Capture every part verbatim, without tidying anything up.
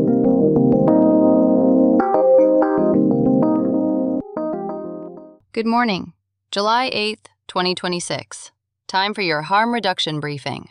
Good morning, July eighth, twenty twenty-six. Time for your harm reduction briefing.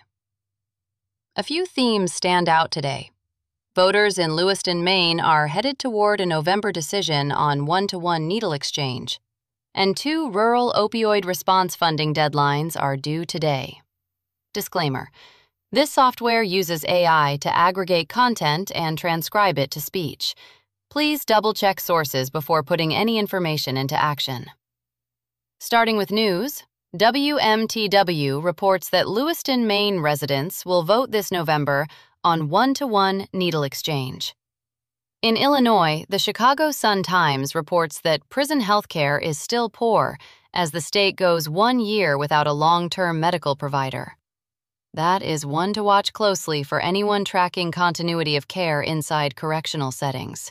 A few themes stand out today. Voters in Lewiston, Maine are headed toward a November decision on one-to-one needle exchange, and two rural opioid response funding deadlines are due today. Disclaimer: this software uses A I to aggregate content and transcribe it to speech. Please double-check sources before putting any information into action. Starting with news, W M T W reports that Lewiston, Maine residents will vote this November on one-to-one needle exchange. In Illinois, the Chicago Sun-Times reports that prison health care is still poor as the state goes one year without a long-term medical provider. That is one to watch closely for anyone tracking continuity of care inside correctional settings.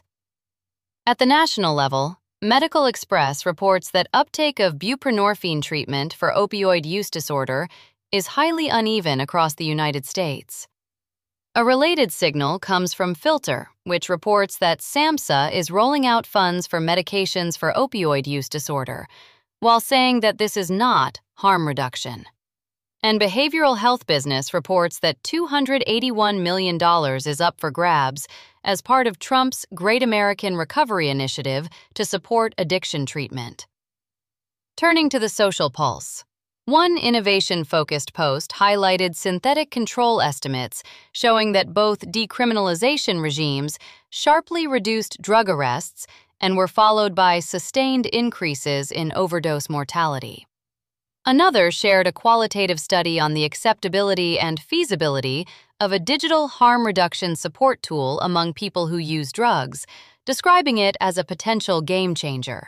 At the national level, Medical Express reports that uptake of buprenorphine treatment for opioid use disorder is highly uneven across the United States. A related signal comes from Filter, which reports that SAMHSA is rolling out funds for medications for opioid use disorder, while saying that this is not harm reduction. And Behavioral Health Business reports that two hundred eighty-one million dollars is up for grabs as part of Trump's Great American Recovery Initiative to support addiction treatment. Turning to the social pulse, one innovation-focused post highlighted synthetic control estimates showing that both decriminalization regimes sharply reduced drug arrests and were followed by sustained increases in overdose mortality. Another shared a qualitative study on the acceptability and feasibility of a digital harm reduction support tool among people who use drugs, describing it as a potential game changer.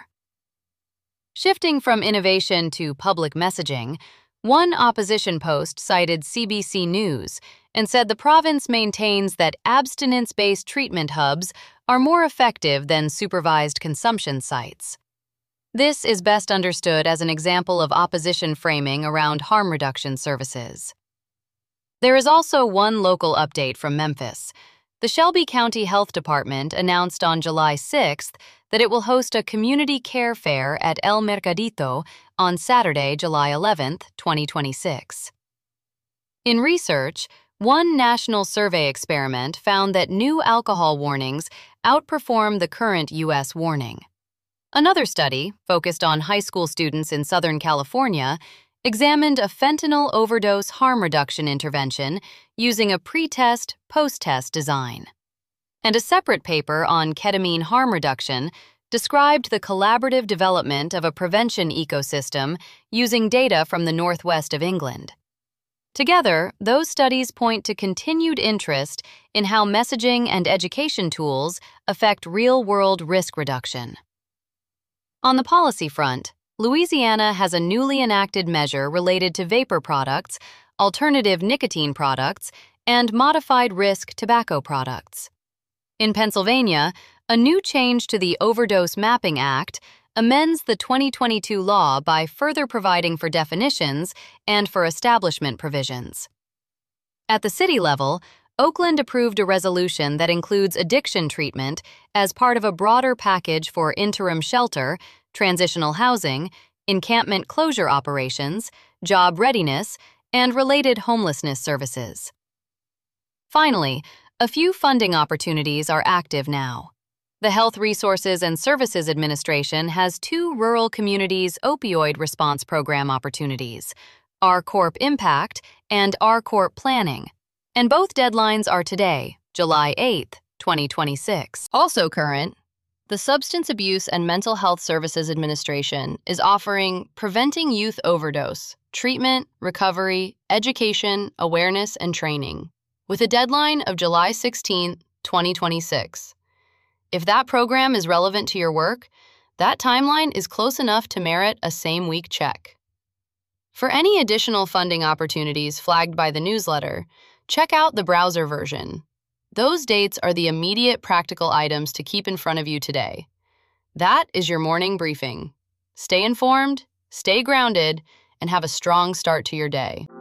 Shifting from innovation to public messaging, one opposition post cited C B C News and said the province maintains that abstinence-based treatment hubs are more effective than supervised consumption sites. This is best understood as an example of opposition framing around harm reduction services. There is also one local update from Memphis. The Shelby County Health Department announced on July sixth that it will host a community care fair at El Mercadito on Saturday, July eleventh, twenty twenty-six. In research, one national survey experiment found that new alcohol warnings outperform the current U S warning. Another study, focused on high school students in Southern California, examined a fentanyl overdose harm reduction intervention using a pre-test, post-test design. And a separate paper on ketamine harm reduction described the collaborative development of a prevention ecosystem using data from the northwest of England. Together, those studies point to continued interest in how messaging and education tools affect real-world risk reduction. On the policy front, Louisiana has a newly enacted measure related to vapor products, alternative nicotine products, and modified risk tobacco products. In Pennsylvania, a new change to the Overdose Mapping Act amends the twenty twenty-two law by further providing for definitions and for establishment provisions. At the city level, Oakland approved a resolution that includes addiction treatment as part of a broader package for interim shelter, transitional housing, encampment closure operations, job readiness, and related homelessness services. Finally, a few funding opportunities are active now. The Health Resources and Services Administration has two rural communities opioid response program opportunities, R Corp Impact and R Corp Planning, and both deadlines are today, July eighth, twenty twenty-six. Also current, the Substance Abuse and Mental Health Services Administration is offering Preventing Youth Overdose, Treatment, Recovery, Education, Awareness, and Training, with a deadline of July sixteenth, twenty twenty-six. If that program is relevant to your work, that timeline is close enough to merit a same-week check. For any additional funding opportunities flagged by the newsletter, check out the browser version. Those dates are the immediate practical items to keep in front of you today. That is your morning briefing. Stay informed, stay grounded, and have a strong start to your day.